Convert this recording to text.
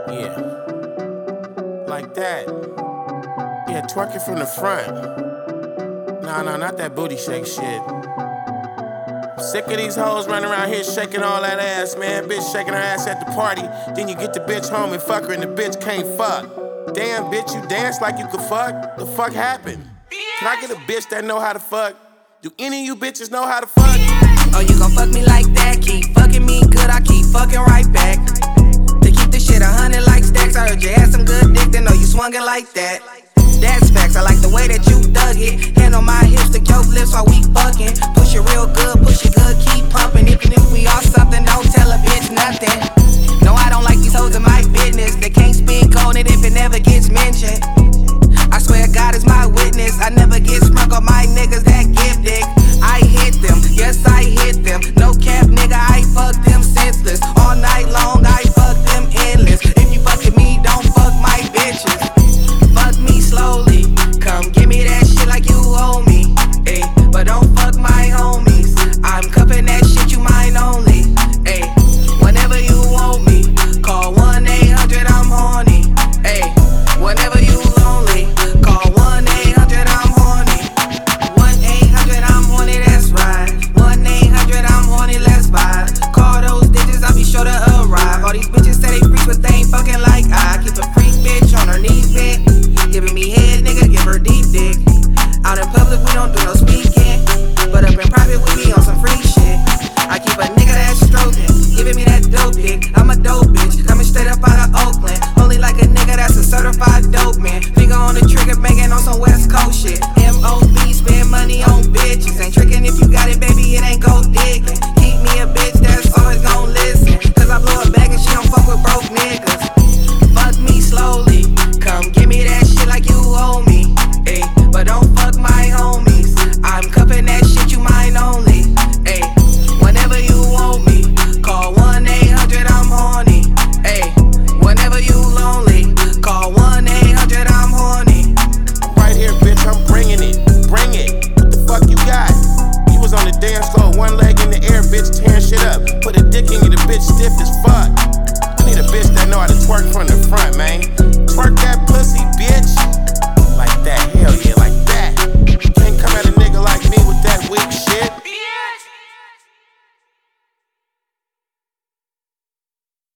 Yeah, like that. Yeah, twerk it from the front. Nah, not that booty shake shit. Sick of these hoes running around here shaking all that ass, man. Bitch shaking her ass at the party. Then you get the bitch home and fuck her and the bitch can't fuck. Damn, bitch, you dance like you could fuck? The fuck happened? Can I get a bitch that know how to fuck? Do any of you bitches know how to fuck? Oh, you gon' fuck me like that? Keep fucking me good, I keep fucking right back. To keep this shit 100 like stacks, I heard you had some good dick, then know you swung it like that. That's facts, I like the way that you dug it. Hand on my hips, to your lips while we fucking. Push it real good, push it good, keep pumping. Even if we are something, don't tell a bitch nothing. No, I don't like these hoes in my business. They can't speak on it if it never gets mentioned. I swear God is my witness, I never get sprung on my niggas that give dick. I hit them, yes I hit them. No cap nigga, I fuck them senseless. All night long, I fuck them endless. If you fucking me, don't fuck my bitches. Fuck me slowly, come give me that shit like you owe me, ayy. But don't fuck my homies, I'm cuffing that shit, you mine only, ayy. Whenever you want me, call 1-800, I'm horny, ayy. Whenever you lonely, call 1-800, I'm horny. 1-800, I'm horny, that's right. 1-800, I'm horny, let's vibe. Call those digits, I'll be sure to arrive. All these bitches say they freaks, but they ain't fucking like I. Keep a freak bitch on her knees, bent. Giving me head, nigga, give her deep dick. Out in public, we don't do no speaking. But up in private, we be on some free shit. I keep a nigga that's stroking, giving me that dope dick. I'm a dope bitch, coming straight up out of Oakland. Only like a nigga that's a certified dope man. Finger on the trigger, banging on some West Coast shit. M.O.B. spend money on bitches. Ain't tricking if you got it, baby, it ain't gold digging. Keep me a bitch that's always gon' listen. Cause I blow a bag and she don't fuck with broke niggas.